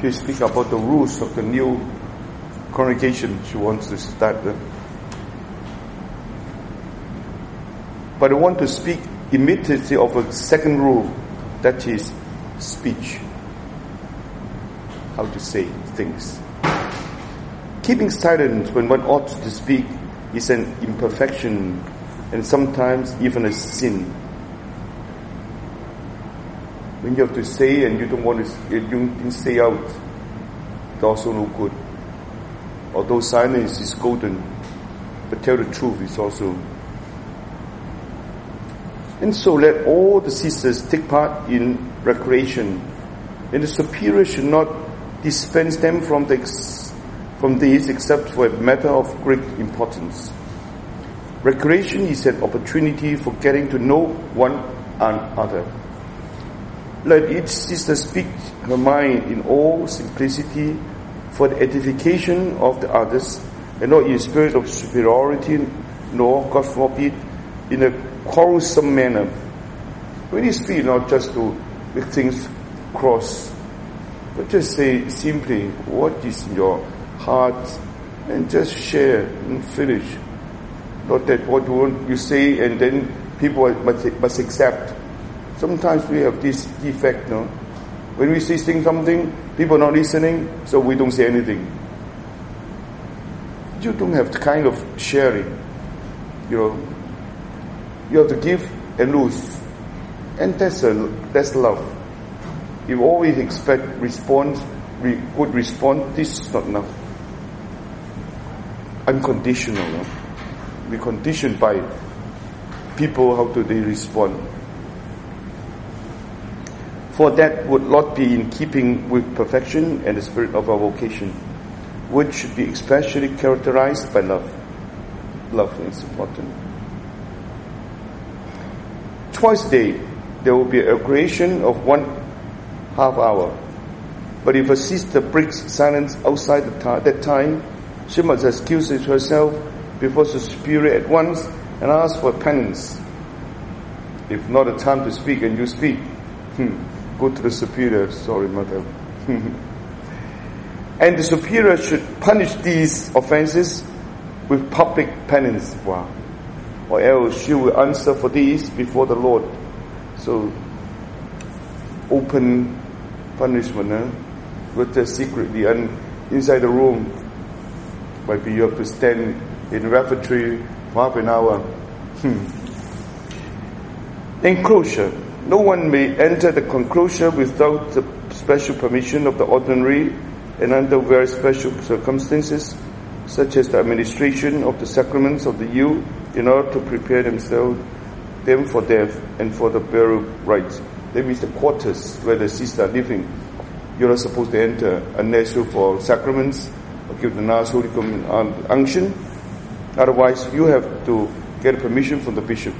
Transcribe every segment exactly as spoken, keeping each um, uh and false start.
to speak about the rules of the new congregation she wants to start with. But I want to speak immediately of a second rule, that is speech. How to say things. Keeping silent when one ought to speak is an imperfection and sometimes even a sin. When you have to say and you don't want to, you didn't say out, it's also no good. Although silence is golden, but tell the truth is also. And so let all the sisters take part in recreation, and the superior should not dispense them from the from these except for a matter of great importance. Recreation is an opportunity for getting to know one another. Let each sister speak her mind in all simplicity for the edification of the others, and not in a spirit of superiority, nor, God forbid, in a quarrelsome manner. When you speak, not just to make things cross, but just say simply what is in your heart and just share and finish. Not that what you want you say and then people must, must accept. Sometimes we have this defect, no? When we say something, people are not listening, so we don't say anything. You don't have the kind of sharing, you know. You have to give and lose, and that's a, that's love. You always expect response, re, good response. This is not enough. Unconditional. No? We're conditioned by people, how do they respond. For that would not be in keeping with perfection and the spirit of our vocation, which should be especially characterized by love. Love is important. Twice a day, there will be a recreation of one half hour. But if a sister breaks silence outside the ta- that time, she must excuse herself before the superior at once and ask for penance. If not a time to speak and you speak, hmm, go to the superior. Sorry, mother. And the superior should punish these offenses with public penance. Wow. Or else she will answer for these before the Lord. So, open punishment, eh? With the secretly and inside the room. Maybe you have to stand in the refectory for half an hour. Hmm. Enclosure. No one may enter the enclosure without the special permission of the ordinary and under very special circumstances, such as the administration of the sacraments of the youth in order to prepare themselves them for death and for the burial rites. That means the quarters where the sisters are living. You're not supposed to enter unless you for sacraments or give the last Holy Communion unction. Otherwise, you have to get permission from the bishop.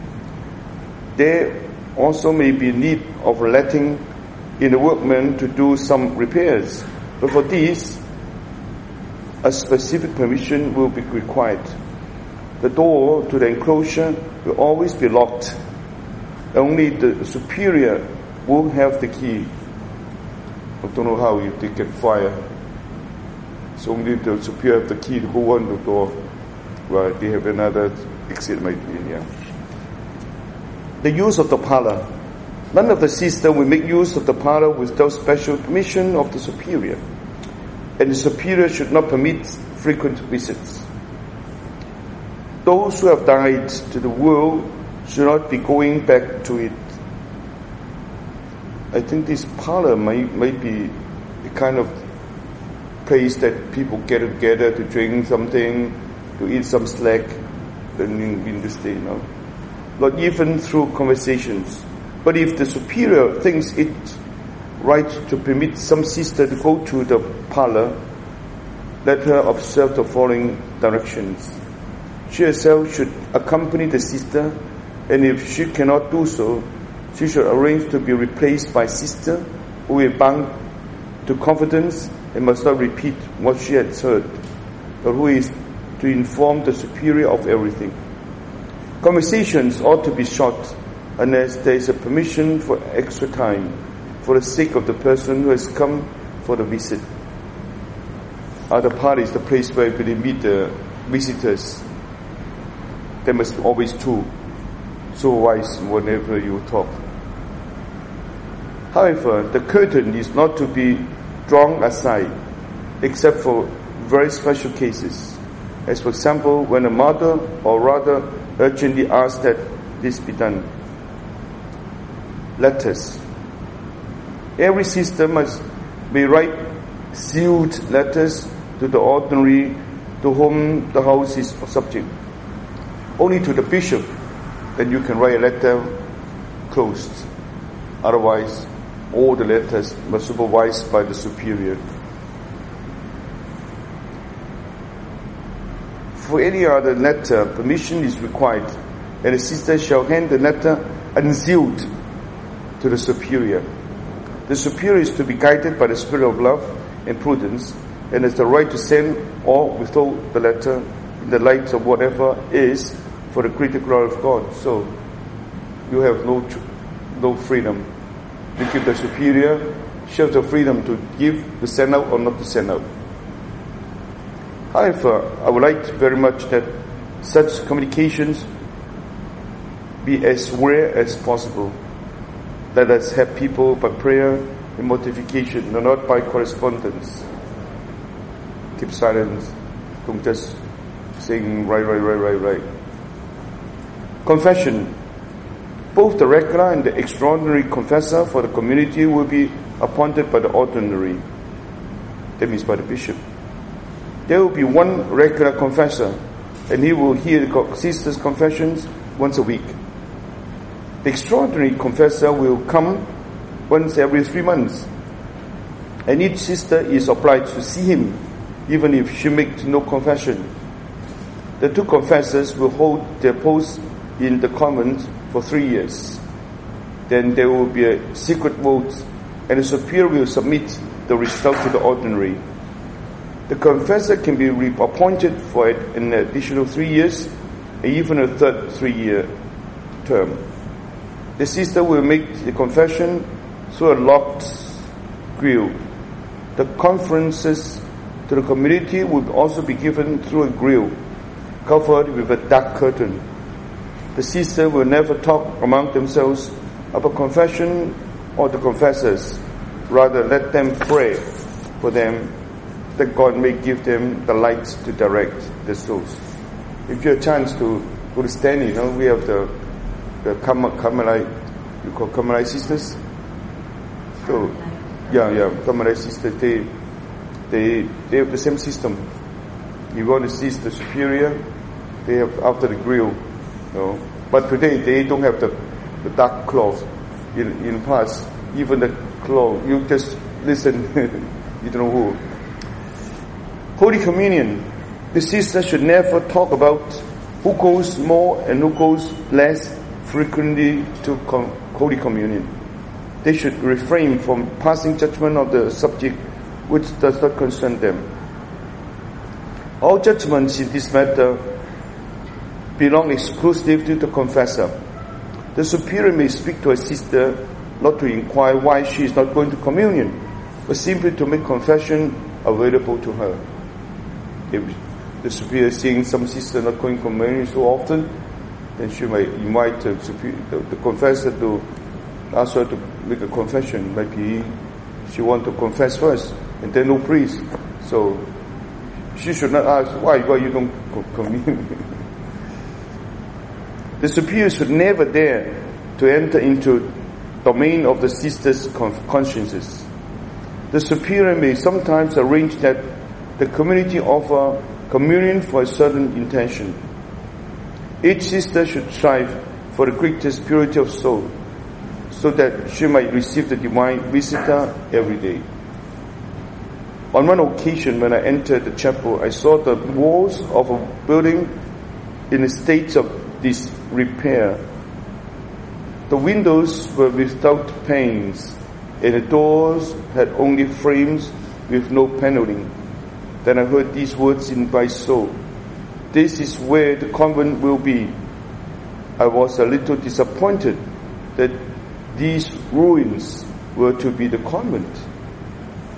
There also may be need of letting in the workmen to do some repairs, but for these, a specific permission will be required. The door to the enclosure will always be locked. Only the superior will have the key. I don't know how you they get fire. So only the superior have the key to go on the door. Well, they have another exit maybe, yeah. The use of the parlor. None of the sisters will make use of the parlor without special permission of the superior. And the superior should not permit frequent visits. Those who have died to the world should not be going back to it. I think this parlor might, might be a kind of place that people get together to drink something, to eat some snack, then in this day, no? Not even through conversations. But if the superior thinks it right to permit some sister to go to the parlor, let her observe the following directions. She herself should accompany the sister, and if she cannot do so, she should arrange to be replaced by a sister who is bound to confidence and must not repeat what she has heard, but who is to inform the superior of everything. Conversations ought to be short unless there is a permission for extra time for the sake of the person who has come for the visit. Other part is the place where they meet the visitors. There must be always two, so wise whenever you talk. However, the curtain is not to be drawn aside, except for very special cases, as for example, when a mother or rather urgently asks that this be done. Letters. Every sister must be write sealed letters to the ordinary to whom the house is subject. Only to the bishop then you can write a letter closed. Otherwise, all the letters must be supervised by the superior. For any other letter, permission is required, and the sister shall hand the letter unsealed to the superior. The superior is to be guided by the spirit of love and prudence, and has the right to send or withhold the letter in the light of whatever is for the greater glory of God. So, you have no no freedom. You give the superior, she has the freedom to give, to send out or not to send out. However, I would like very much that such communications be as rare as possible. Let us have people by prayer and mortification, and not by correspondence. Keep silence. Don't just saying right, right, right, right, right. Confession. Both the regular and the extraordinary confessor for the community will be appointed by the ordinary. That means by the bishop. There will be one regular confessor, and he will hear the sisters' confessions once a week. The extraordinary confessor will come once every three months, and each sister is obliged to see him, even if she makes no confession. The two confessors will hold their posts in the convent for three years. Then there will be a secret vote, and the superior will submit the result to the ordinary. The confessor can be reappointed for an additional three years, and even a third three-year term. The sister will make the confession through a locked grill. The conferences to the community will also be given through a grill covered with a dark curtain. The sister will never talk among themselves about confession or the confessors. Rather, let them pray for them, that God may give them the light to direct the souls. If you have a chance to go to Stanley, you know, we have the the Carmelite, you call Carmelite sisters. So, yeah, yeah, Carmelite sisters. They they they have the same system. You want to see the superior, they have after the grill, you know. But today they don't have the the dark cloth. In in past, even the cloth, you just listen. You don't know who. Holy Communion. The sister should never talk about who goes more and who goes less frequently to com- Holy Communion. They should refrain from passing judgment on the subject which does not concern them. All judgments in this matter belong exclusively to the confessor. The superior may speak to a sister not to inquire why she is not going to communion, but simply to make confession available to her. If the superior is seeing some sister not going to communion so often, then she might invite the, superior, the, the confessor to ask her to make a confession. Maybe she wants to confess first, and then no priest. So she should not ask, why, why you don't commune? The superior should never dare to enter into domain of the sisters' consciences. The superior may sometimes arrange that the community offer communion for a certain intention. Each sister should strive for the greatest purity of soul, so that she might receive the divine visitor every day. On one occasion, when I entered the chapel, I saw the walls of a building in a state of disrepair. The windows were without panes, and the doors had only frames with no paneling. Then I heard these words in my soul: this is where the convent will be. I was a little disappointed that these ruins were to be the convent.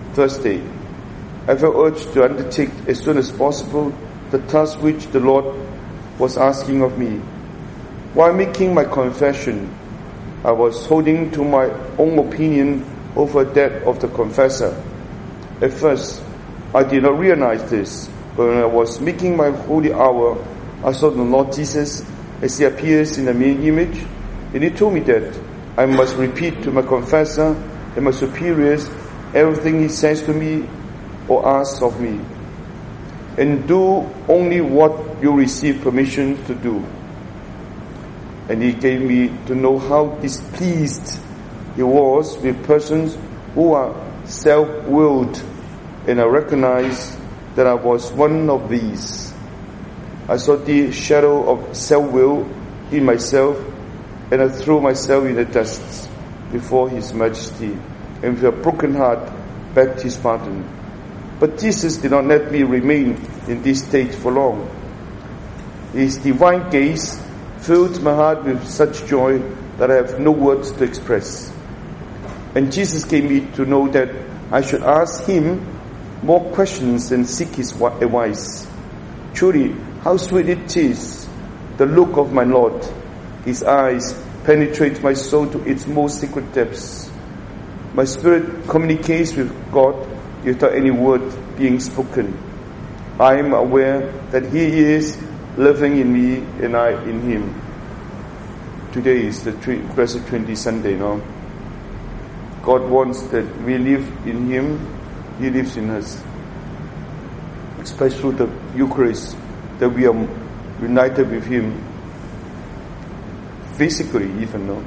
Thursday, I felt urged to undertake as soon as possible the task which the Lord was asking of me. While making my confession, I was holding to my own opinion over that of the confessor. At first, I did not realize this, but when I was making my holy hour, I saw the Lord Jesus as he appears in the main image, and he told me that I must repeat to my confessor and my superiors everything he says to me or asks of me, and do only what you receive permission to do. And he gave me to know how displeased he was with persons who are self-willed, and I recognized that I was one of these. I saw the shadow of self-will in myself, and I threw myself in the dust before His Majesty, and with a broken heart begged His pardon. But Jesus did not let me remain in this state for long. His divine gaze filled my heart with such joy that I have no words to express. And Jesus gave me to know that I should ask Him more questions and seek His advice. Truly, how sweet it is, the look of my Lord. His eyes penetrate my soul to its most secret depths. My spirit communicates with God without any word being spoken. I am aware that He is living in me and I in Him. Today is the Blessed Trinity Sunday now. God wants that we live in Him, He lives in us. Especially through the Eucharist, that we are united with Him, physically even now.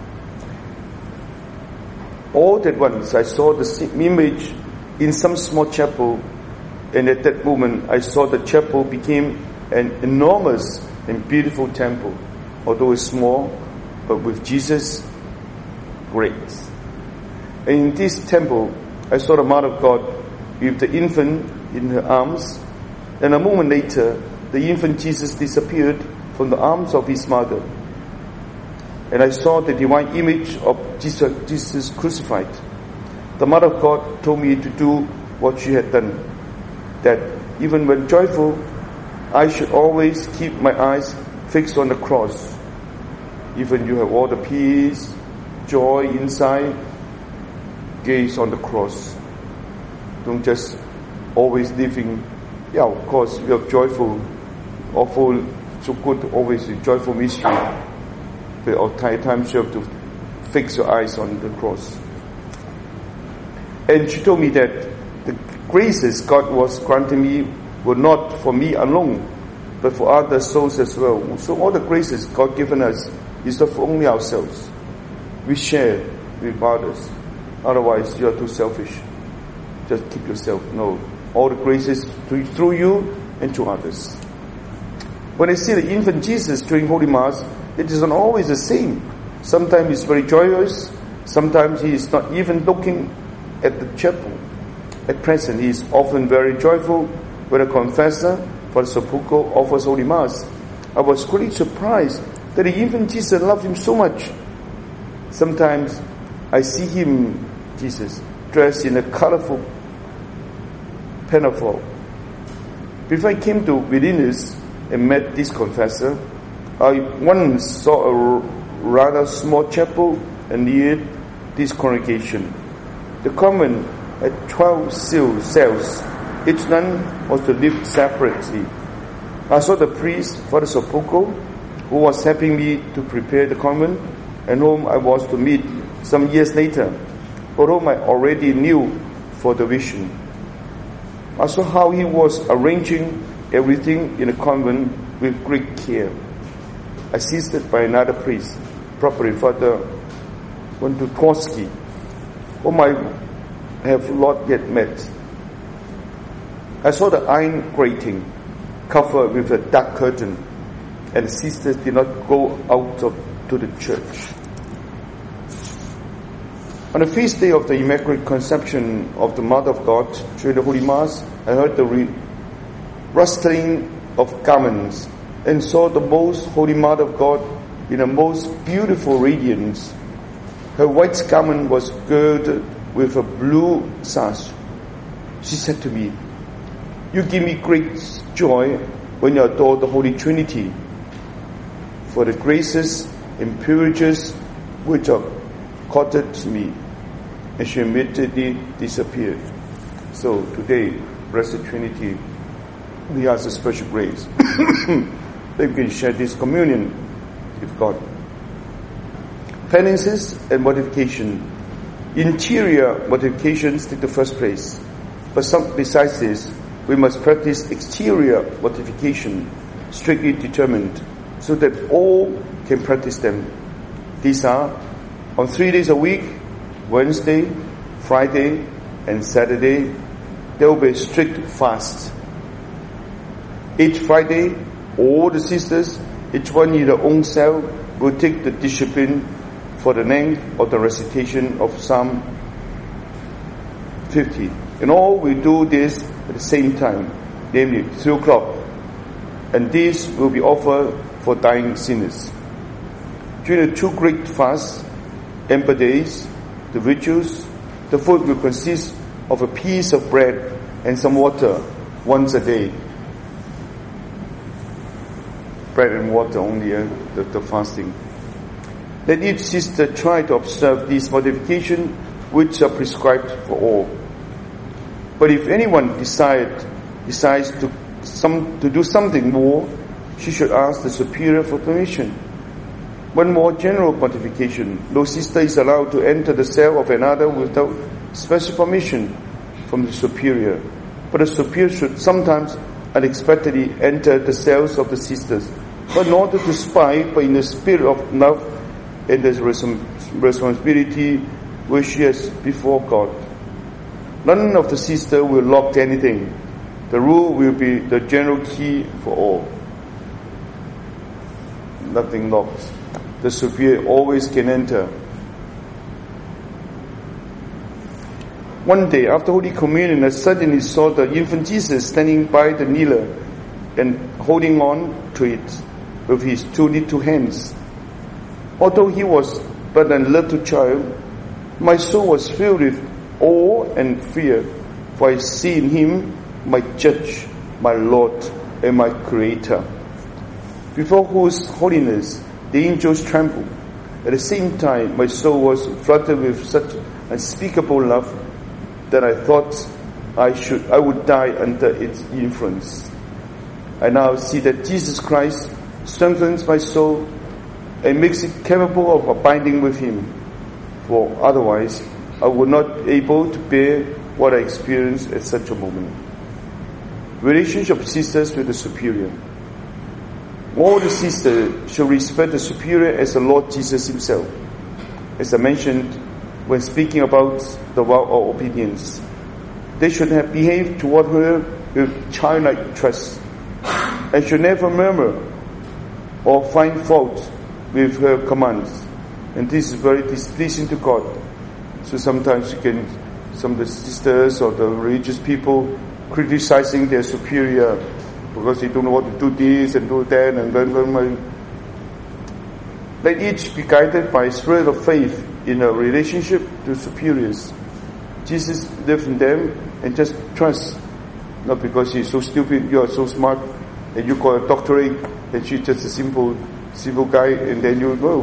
All at once I saw the image in some small chapel, and at that moment I saw the chapel became an enormous and beautiful temple, although it's small, but with Jesus, great. And in this temple, I saw the Mother of God with the infant in her arms, and a moment later, the infant Jesus disappeared from the arms of His mother. And I saw the divine image of Jesus, Jesus crucified. The Mother of God told me to do what she had done, that even when joyful, I should always keep my eyes fixed on the cross. Even you have all the peace, joy inside, gaze on the cross. Don't just always living, yeah, of course, we are joyful, awful, so good, always a joyful mystery. But at times you have to fix your eyes on the cross. And she told me that the graces God was granting me were not for me alone, but for other souls as well. So all the graces God given us is not for only ourselves. We share with others. Otherwise, you are too selfish. Just keep yourself. No. All the graces to, through you and to others. When I see the infant Jesus during Holy Mass, it is not always the same. Sometimes he's very joyous. Sometimes he is not even looking at the chapel. At present, he is often very joyful when a confessor, Father Sepulchro, offers Holy Mass. I was greatly surprised that the infant Jesus loved him so much. Sometimes I see him, Jesus, dressed in a colorful pinafore. Before I came to Vilnius and met this confessor, I once saw a rather small chapel near this congregation. The convent had twelve cells. Each nun was to live separately. I saw the priest, Father Sepulchro, who was helping me to prepare the convent, and whom I was to meet some years later, but whom I already knew for the vision. I saw how he was arranging everything in the convent with great care, assisted by another priest, probably Father Wondutowski, whom I have not yet met. I saw the iron grating covered with a dark curtain, and the sisters did not go out of, to the church. On the feast day of the Immaculate Conception of the Mother of God, during the Holy Mass, I heard the re- rustling of garments and saw the most Holy Mother of God in a most beautiful radiance. Her white garment was girded with a blue sash, She said to me, "You give me great joy when you adore the Holy Trinity, for the graces and privileges which are accorded to me." And she immediately disappeared. So today, Blessed Trinity, we ask a special grace that we can share this communion with God. Penances and mortification. Interior mortifications take the first place. But some, besides this, we must practice exterior mortification, strictly determined, so that all can practice them. These are, on three days a week, Wednesday, Friday, and Saturday, there will be a strict fast. Each Friday, all the sisters, each one in their own cell, will take the discipline for the length of the recitation of Psalm fifty. And all we do this at the same time, namely three o'clock. And this will be offered for dying sinners. During the two great fasts, Ember days, the rituals, the food will consist of a piece of bread and some water once a day. Bread and water only, uh, the, the fasting. Let each sister try to observe these modifications which are prescribed for all. But if anyone decide, decides to, some, to do something more, she should ask the superior for permission. One more general modification. No sister is allowed to enter the cell of another without special permission from the superior. But the superior should sometimes unexpectedly enter the cells of the sisters, but not to spy, but in the spirit of love and the responsibility which she has before God. None of the sisters will lock anything. The rule will be the general key for all. Nothing locks. The superior always can enter. One day, after Holy Communion, I suddenly saw the infant Jesus standing by the kneeler and holding on to it with his two little hands. Although he was but a little child, my soul was filled with awe and fear, for I see in him my Judge, my Lord, and my Creator, before whose holiness the angels trembled. At the same time, my soul was flooded with such unspeakable love that I thought I should, I would die under its influence. I now see that Jesus Christ strengthens my soul and makes it capable of abiding with Him. For otherwise, I would not be able to bear what I experienced at such a moment. Relationship of sisters with the superior. All the sisters should respect the superior as the Lord Jesus Himself. As I mentioned when speaking about the vow of obedience, they should have behaved toward her with childlike trust, and should never murmur or find fault with her commands. And this is very displeasing to God. So sometimes you can, some of the sisters or the religious people criticizing their superior because they don't know what to do this and do that, and then, then let each be guided by a spirit of faith in a relationship to superiors. Jesus lived in them, and just trust, not because he's so stupid, you are so smart, and you got a doctorate, and she's just a simple, simple guy, and then you go.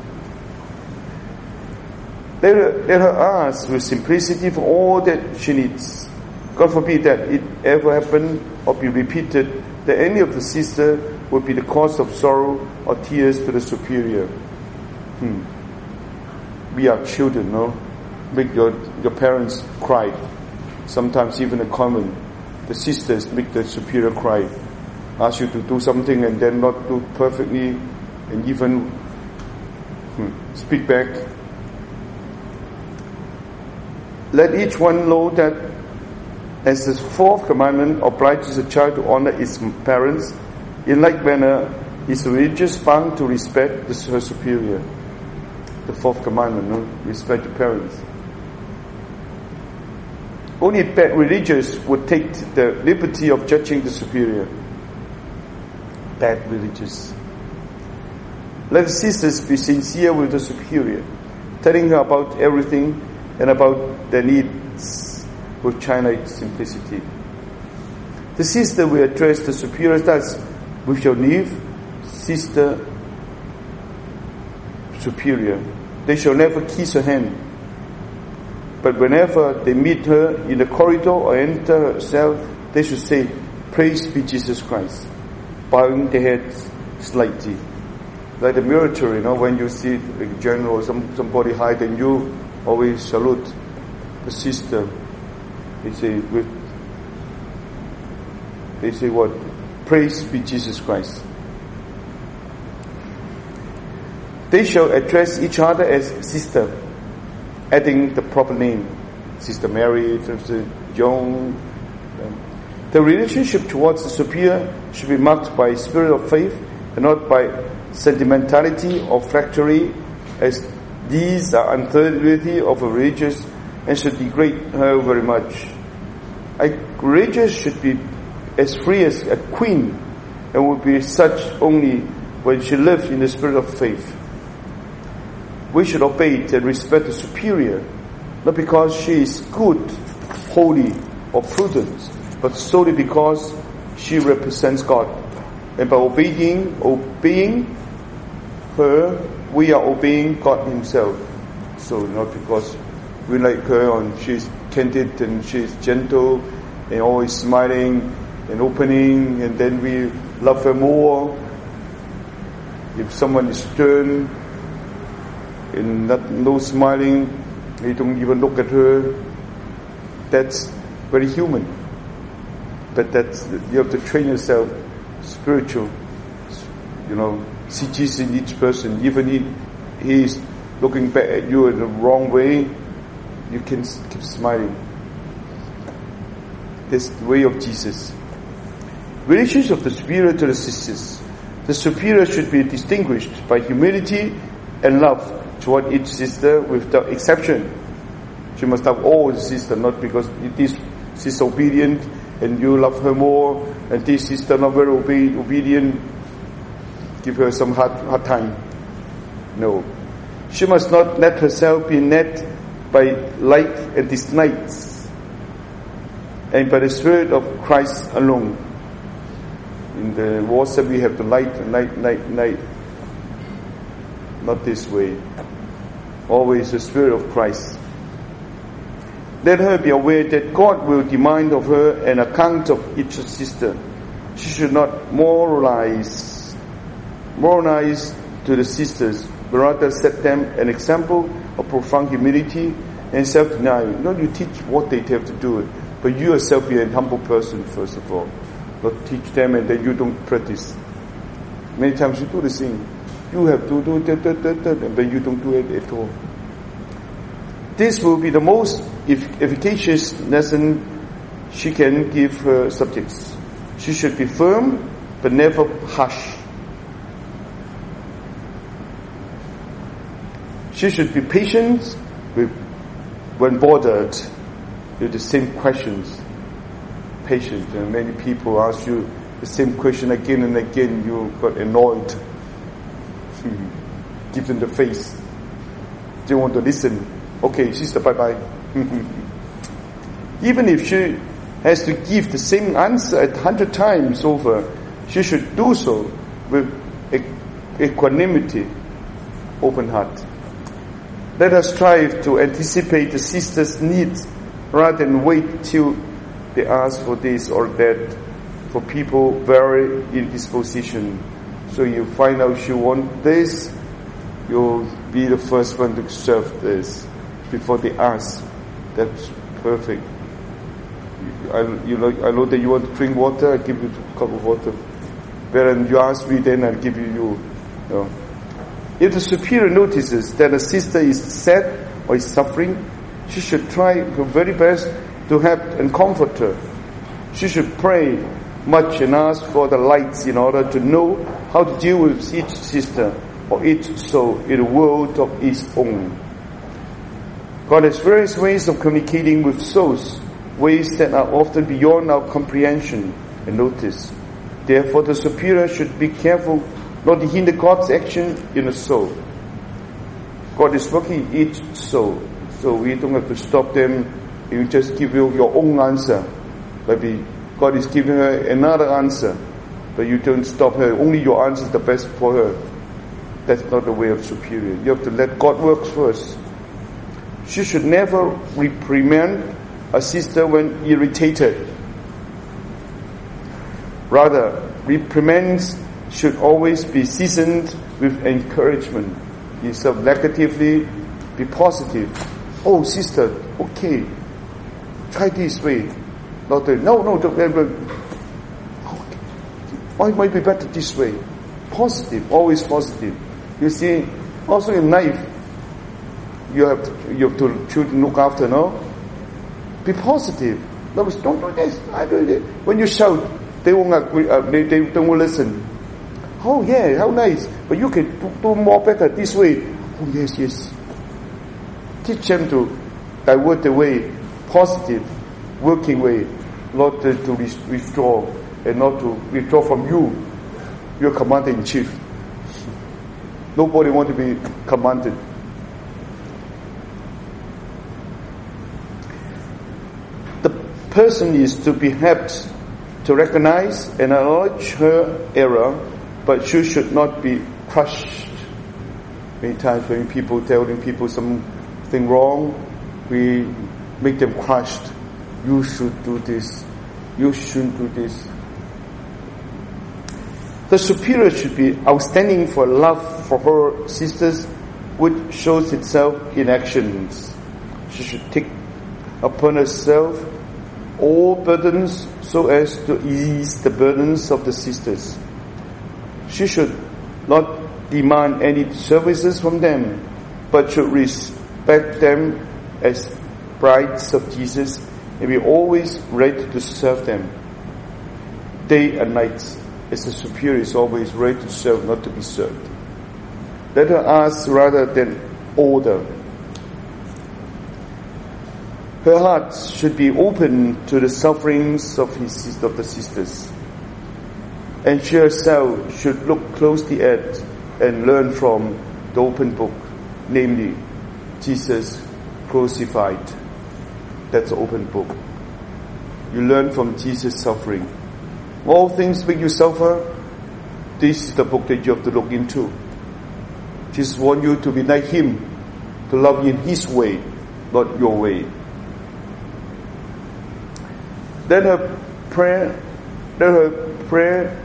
Let her, let her ask with simplicity for all that she needs. God forbid that it ever happen or be repeated that any of the sisters would be the cause of sorrow or tears to the superior. Hmm. We are children, no? Make your, your parents cry. Sometimes even a convent, the sisters make the superior cry. Ask you to do something and then not do perfectly, and even hmm, speak back. Let each one know that as the fourth commandment obliges a child to honor its parents, in like manner is religious bound to respect the, her superior. The fourth commandment, no? Respect the parents. Only bad religious would take the liberty of judging the superior. Bad religious. Let the sisters be sincere with the superior, telling her about everything and about their needs. with childlike simplicity. The sister will address the superior thus: "We shall leave sister superior." They shall never kiss her hand. But whenever they meet her in the corridor or enter her cell, they should say, "Praise be Jesus Christ," bowing their heads slightly. Like the military, you know, when you see a general or some, somebody higher than you, always salute the sister. They say, with, they say what? "Praise be Jesus Christ." They shall address each other as sister, adding the proper name. Sister Mary, Sister Joan. The relationship towards the superior should be marked by spirit of faith and not by sentimentality or flattery, as these are unworthy of a religious and should degrade her very much. A religious should be as free as a queen and would be such only when she lived in the spirit of faith. We should obey and respect the superior, not because she is good, holy, or prudent, but solely because she represents God. And by obeying, obeying her, we are obeying God Himself. So not because we like her and she's candid and she's gentle and always smiling and opening, and then we love her more. If someone is stern and not, no smiling, you don't even look at her, that's very human. But that's, you have to train yourself spiritual, you know, see Jesus in each person. Even if he is looking back at you in the wrong way, you can keep smiling. That's the way of Jesus. Relationship of the superior to the sisters. The superior should be distinguished by humility and love toward each sister without exception. She must have all the sister, not because this she's obedient and you love her more, and this sister not very obe- obedient, give her some hard, hard time. No. She must not let herself be led by like and dislikes, and by the Spirit of Christ alone. In the WhatsApp we have the light, light, light, light. Not this way. Always the Spirit of Christ. Let her be aware that God will demand of her an account of each sister. She should not moralize, moralize to the sisters, but rather set them an example of profound humility and self-denial. Not you teach what they have to do, but you yourself be a humble person first of all. Not teach them and then you don't practice. Many times you do the same. You have to do that, that, that, that, and then you don't do it at all. This will be the most efficacious lesson she can give her subjects. She should be firm, but never harsh. She should be patient with, when bothered with the same questions. Patient. And many people ask you the same question again and again. You got annoyed. Give them the face. They want to listen. Okay, sister, bye-bye. Even if she has to give the same answer a hundred times over, she should do so with equanimity, open heart. Let us strive to anticipate the sister's needs rather than wait till they ask for this or that. For people vary in disposition. So you find out she wants this, you'll be the first one to serve this before they ask. That's perfect. I, you know, I know that you want to drink water, I give you a cup of water. When you ask me, then I'll give you you. you know. If the superior notices that a sister is sad or is suffering, she should try her very best to help and comfort her. She should pray much and ask for the lights in order to know how to deal with each sister or each soul in a world of its own. God has various ways of communicating with souls, ways that are often beyond our comprehension and notice. Therefore, the superior should be careful not to hinder God's action in a soul. God is working in each soul, so we don't have to stop them You just give you your own answer. Maybe God is giving her another answer, but you don't stop her. Only your answer is the best for her. That's not the way of superior. You have to let God work first. She should never reprimand a sister when irritated. Rather, reprimands should always be seasoned with encouragement. Instead of negatively, be positive. Oh, sister, okay, try this way. Not the, no, no, don't ever. Okay. Why might be better this way? Positive, always positive. You see, also in life, you have to, you have to children look after, no? Be positive. No, don't do this. I do this. When you shout, they won't agree, uh, they, they don't listen. Oh yeah, how nice. But you can do, do more better this way. Oh yes, yes. Teach them to divert the way, positive, working way, not to, to withdraw, and not to withdraw from you, your commander-in-chief. Nobody wants to be commanded. The person is to be helped to recognize and acknowledge her error, but she should not be crushed. Many times when people telling people something wrong, we make them crushed. You should do this. You shouldn't do this. The superior should be outstanding for love for her sisters, which shows itself in actions. She should take upon herself all burdens so as to ease the burdens of the sisters. She should not demand any services from them, but should respect them as brides of Jesus and be always ready to serve them. Day and night, as a superior is always ready to serve, not to be served. Let her ask rather than order. Her heart should be open to the sufferings of his of the sisters, and she herself should look closely at and learn from the open book, namely Jesus crucified. That's the open book. You learn from Jesus' suffering. All things make you suffer. This is the book that you have to look into. Jesus wants you to be like him, to love in his way, not your way. Let her prayer, let her prayer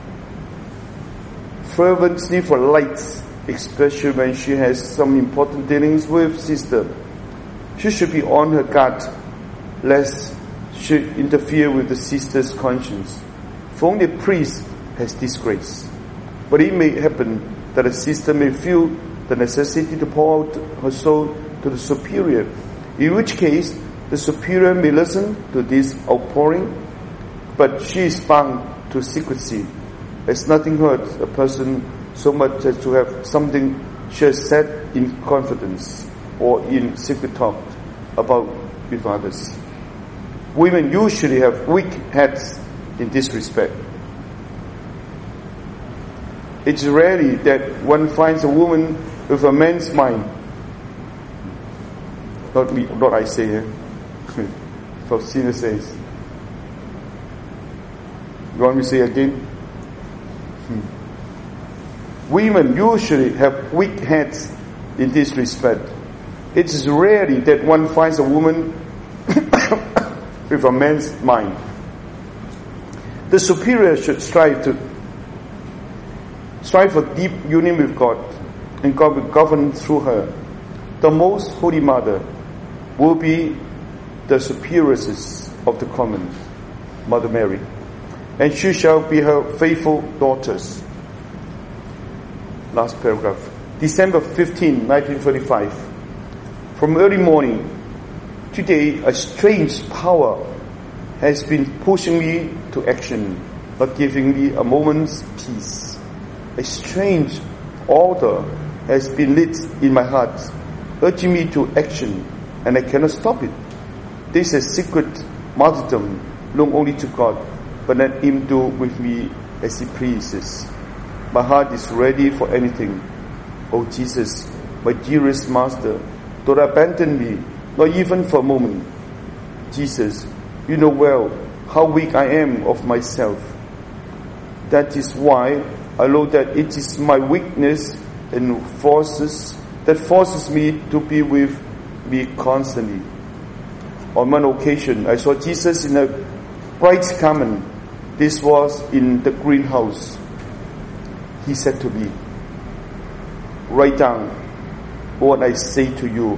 fervently for lights, especially when she has some important dealings with sister. She should be on her guard, lest she interfere with the sister's conscience. For only a priest has this grace. But it may happen that a sister may feel the necessity to pour out her soul to the superior, in which case the superior may listen to this outpouring, but she is bound to secrecy, as nothing hurts a person so much as to have something she has said in confidence or in secret talk about with others. Women usually have weak heads in this respect. It's rarely that one finds a woman with a man's mind. Not me, not I say here. Faustina says. You want me to say again? Hmm. Women usually have weak heads in this respect. It is rarely that one finds a woman with a man's mind. The superior should strive to strive for deep union with God, and God will govern through her. The Most Holy Mother will be the superioress of the common, Mother Mary, and she shall be her faithful daughters. Last paragraph. December fifteenth, nineteen thirty-five. From early morning, today a strange power has been pushing me to action, not giving me a moment's peace. A strange order has been lit in my heart, urging me to action, and I cannot stop it. This is a secret martyrdom known only to God, but let him do with me as he pleases. My heart is ready for anything. O Jesus, my dearest Master, don't abandon me, not even for a moment. Jesus, you know well how weak I am of myself. That is why I know that it is my weakness and forces that forces me to be with me constantly. On one occasion, I saw Jesus in a bright garment. This was in the greenhouse. He said to me, "Write down what I say to you.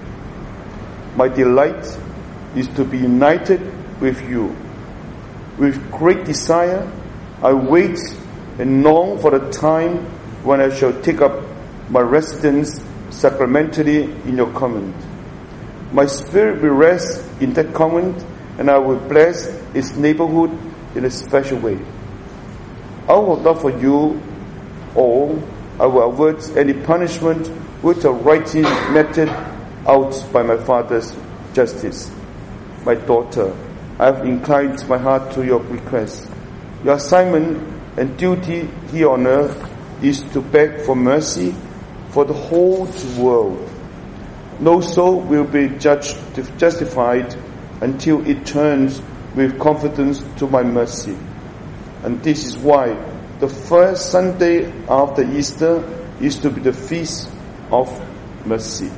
My delight is to be united with you. With great desire, I wait and long for the time when I shall take up my residence sacramentally in your convent. My spirit will rest in that convent, and I will bless its neighborhood in a special way. Out of love for you all, I will avert any punishment with a writing meted out by my Father's justice. My daughter, I have inclined my heart to your request. Your assignment and duty here on earth is to beg for mercy for the whole world. No soul will be judged, justified until it turns with confidence to my mercy. And this is why the first Sunday after Easter is to be the feast of mercy.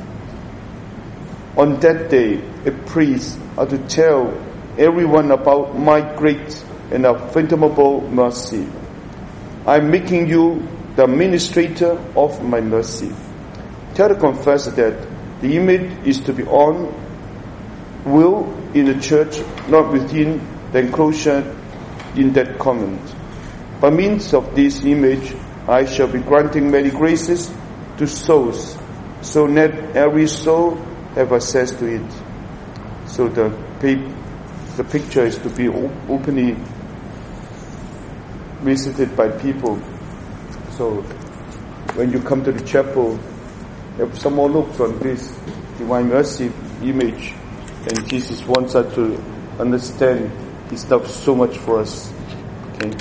On that day, a priest are to tell everyone about my great and unfathomable mercy. I am making you the administrator of my mercy. Tell the confessor that the image is to be on will in the church, not within the enclosure in that convent. By means of this image, I shall be granting many graces to souls, so that every soul have access to it." So the the picture is to be openly visited by people. So when you come to the chapel, if someone looks on this Divine Mercy image, and Jesus wants us to understand He loves so much for us,